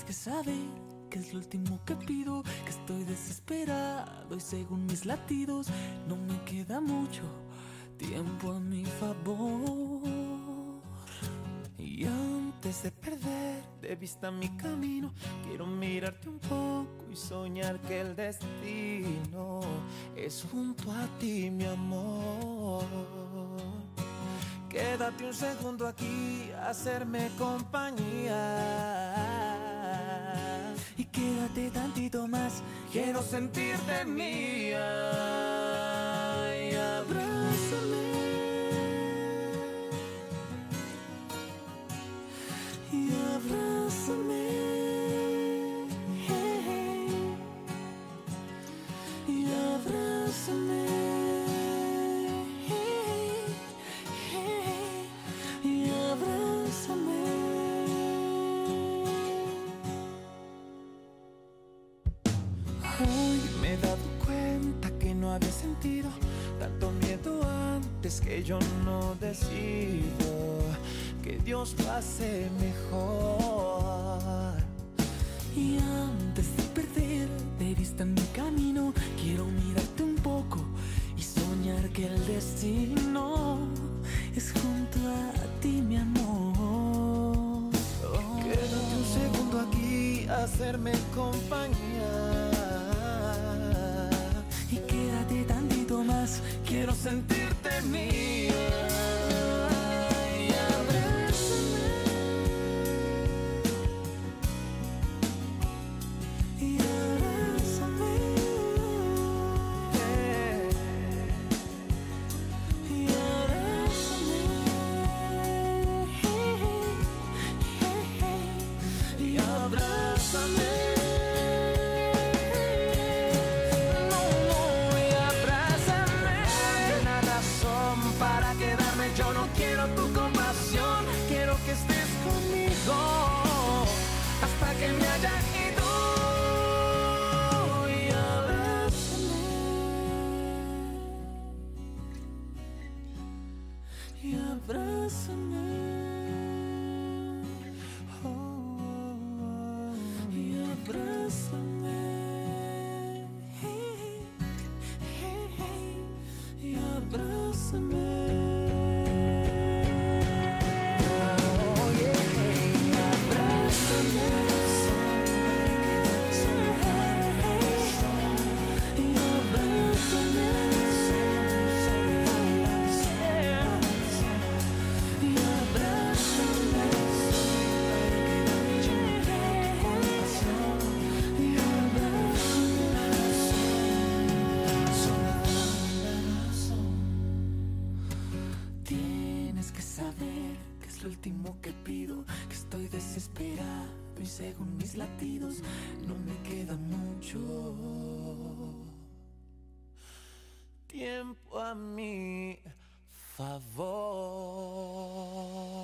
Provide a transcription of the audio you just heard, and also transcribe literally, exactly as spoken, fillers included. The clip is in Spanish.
que saber que es lo último que pido, que estoy desesperado y según mis latidos no me queda mucho tiempo a mi favor. Y antes de perder de vista mi camino, quiero mirarte un poco y soñar que el destino es junto a ti, mi amor. Quédate un segundo aquí, hacerme compañía. Y quédate tantito más, quiero sentirte mía. Y abrázame. Y abrázame. Y abrázame. Hoy me he dado cuenta que no había sentido tanto miedo antes, que yo no decido, que Dios lo hace mejor. Y antes de perder de vista mi camino, quiero mirarte un poco y soñar que el destino es junto a ti, mi amor. Oh. Quédate un segundo aquí, hacerme compañía. Y quédate tantito más, quiero sentirte mía. Y abrázame. Y abrázame. Yeah. Y abrázame. Y abrázame. Yo no quiero tu compasión, quiero que estés conmigo hasta que me haya ido. Y abrázame. Y abrázame. Oh, y abrázame. Y abrázame. Lo último que pido, que estoy desesperado y según mis latidos no me queda mucho tiempo a mi favor.